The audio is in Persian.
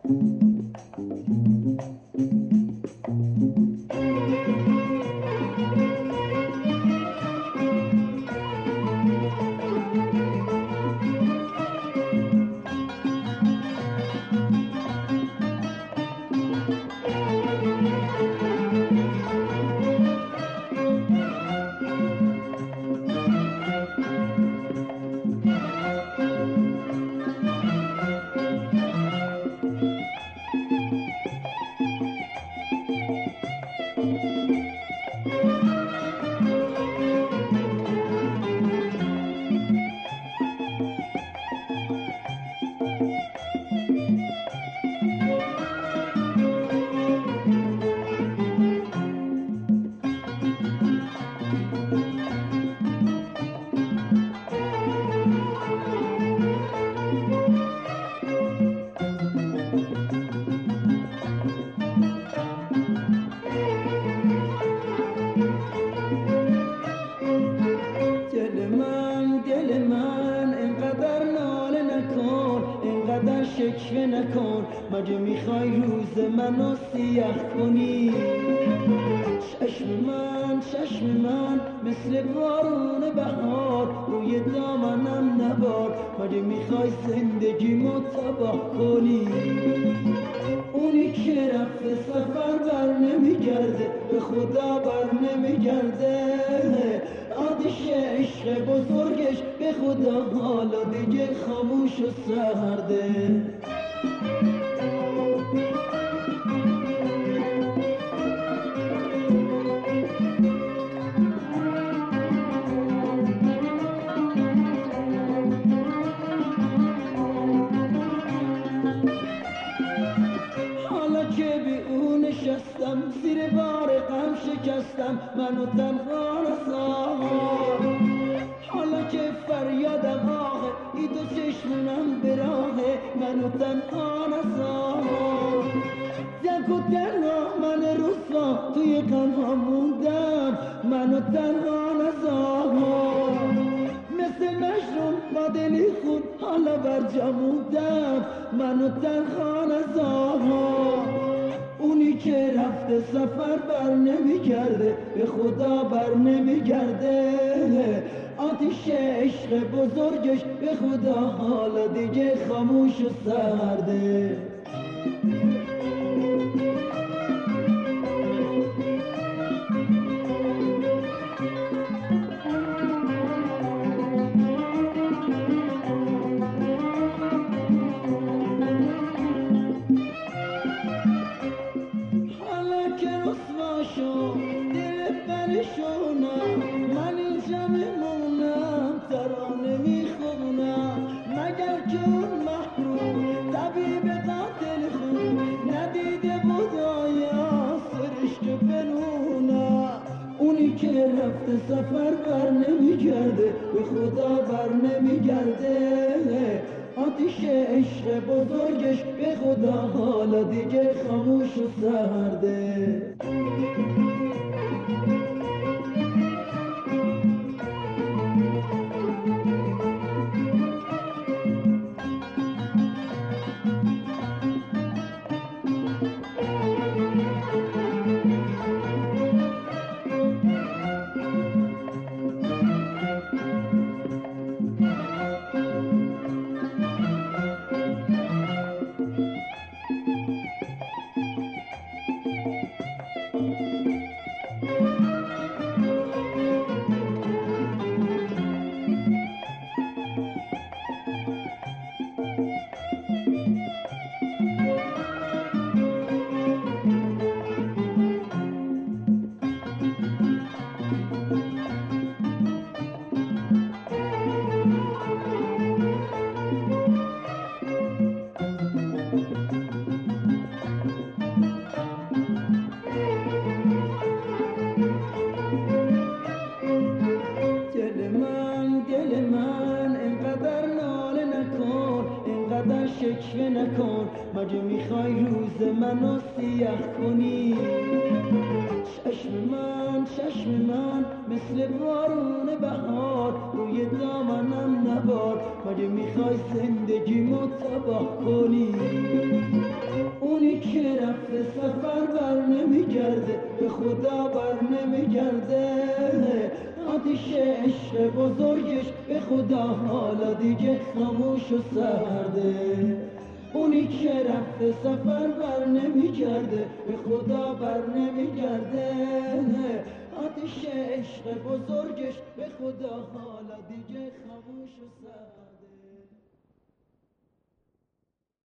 شکوه نکن، مگه میخوای روز منو سیاه کنی؟ چشم من مثل بارون بهار روی دامنم نبار، مگه میخوای زندگیمو تباه کنی؟ اونی که رفته سفر بر نمیگرده، به خدا بر نمیگرده، آتش عشق بزرگش به خدا حالا دیگه خاموش و سرده. حالا که بی اون نشستم زیر بار غم شکستم منو تنها نذار، حالا که فریادم آهه ای دو چشمونم به راهه منو تنها نذار. یک و تنها من رسوا توی غمها موندم منو تنها نذار، مثل مجنون با دلی خون حالا برجا موندم منو تنها نذار. اونی که رفته سفر بر نمیگرده، به خدا بر نمیگرده، آتش عشق بزرگش به خدا حالا دیگه خاموش و سرده. دل پریشونم من اینجا میمونم، ترانه میخونم مگر که اون محروم طبیب قاتل خون ندیده بود آیا سرش که بنونم. اونی که رفته سفر بر نمیگرده، به خدا بر نمیگرده، آتش عشق بزرگش به خدا حالا دیگه خاموش و سرده. دل من اینقدر ناله نکن، اینقدر شکوه نکن، مگه میخوای روز منو سیاه کنی؟ چشم من مثل بارون بهار روی دامنم نبار، مگه میخوای زندگیمو تباه کنی؟ خدا بر نمیگرده. آتیش عشق بزرگش به خدا حالا دیگه خاموش و سرده. اونی که رفته سفر بر نمیگرده، به خدا بر نمیگرده. آتیش عشق بزرگش به خدا حالا دیگه خاموش و سرده.